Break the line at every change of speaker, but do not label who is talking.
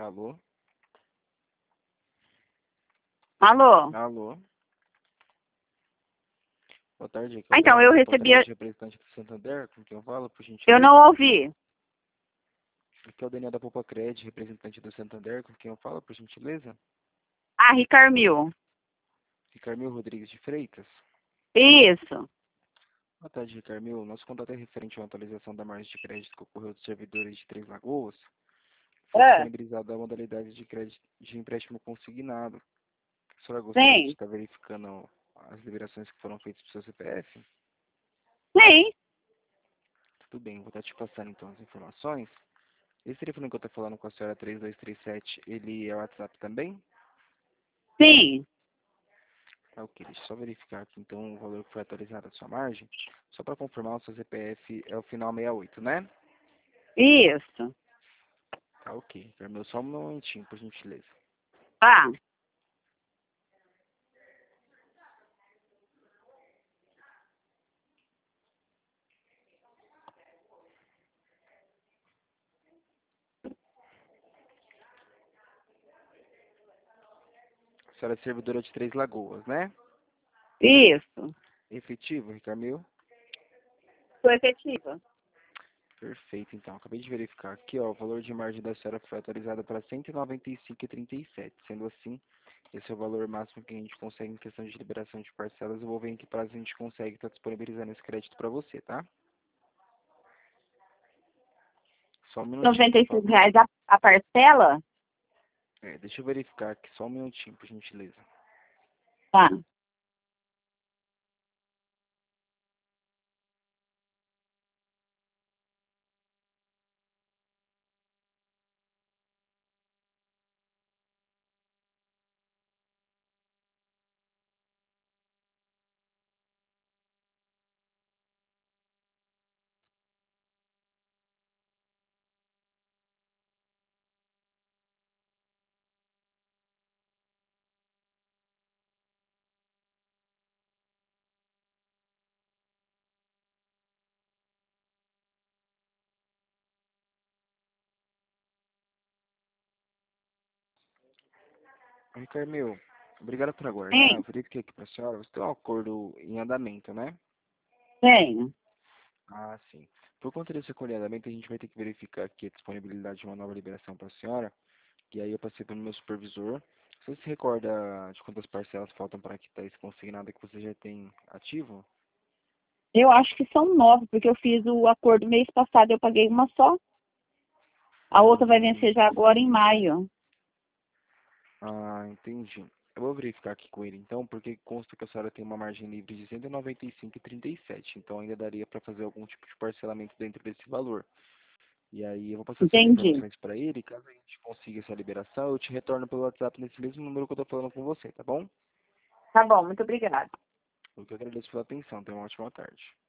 Alô?
Alô?
Alô? Boa tarde, aqui é o
Então,
Daniel da
eu
Poupa
recebi...
Crédito, representante do Santander, com quem eu falo, por
Eu não
gentileza.
ouvi.
Aqui é o Daniel da Poupa Crédito, representante do Santander, com quem eu falo, por gentileza.
Ah, Ricarmil.
Ricarmil Rodrigues de Freitas.
Isso.
Boa tarde, Ricarmil. Nosso contato é referente a uma atualização da margem de crédito que ocorreu dos servidores de Três Lagoas. Foi
É.
disponibilizada a modalidade de crédito de empréstimo consignado. A senhora gostaria de
Sim.
estar verificando as liberações que foram feitas para o seu CPF?
Sim.
Tudo bem, vou estar te passando então as informações. Esse telefone que eu estou falando com a senhora 3237, ele é o WhatsApp também?
Sim.
Tá, ok, deixa eu só verificar aqui então o valor que foi atualizado a sua margem. Só para confirmar, o seu CPF é o final 68, né?
Isso.
Tá, ok. Terminou só um momentinho, por gentileza.
Tá.
A senhora é servidora de Três Lagoas, né?
Isso.
Efetivo, Ricardo?
Sou efetiva.
Perfeito, então. Acabei de verificar aqui, ó, o valor de margem da senhora foi atualizado para 195,37. Sendo assim, esse é o valor máximo que a gente consegue em questão de liberação de parcelas. Eu vou ver em que prazo a gente consegue estar disponibilizando esse crédito para você, tá? Só um minutinho,
Noventa
por
e cinco
favor.
reais a parcela?
Deixa eu verificar aqui, só um minutinho, por gentileza.
Tá.
Ricardo, obrigado por aguardar.
Sim.
Eu verifiquei aqui para a senhora. Você tem um acordo em andamento, né?
Tenho.
Ah, sim. Por conta desse acordo em andamento, a gente vai ter que verificar aqui a disponibilidade de uma nova liberação para a senhora. E aí eu passei pelo meu supervisor. Você se recorda de quantas parcelas faltam para quitar esse consignado que você já tem ativo?
Eu acho que são 9, porque eu fiz o acordo mês passado, eu paguei uma só. A outra vai vencer já agora em maio.
Entendi. Eu vou verificar aqui com ele então, porque consta que a senhora tem uma margem livre de 195,37. Então ainda daria para fazer algum tipo de parcelamento dentro desse valor. E aí eu vou passar essas
Entendi.
informações para ele. Caso a gente consiga essa liberação, eu te retorno pelo WhatsApp nesse mesmo número que eu estou falando com você, tá bom?
Tá bom, muito obrigada.
Eu que agradeço pela atenção. Tenha uma ótima tarde.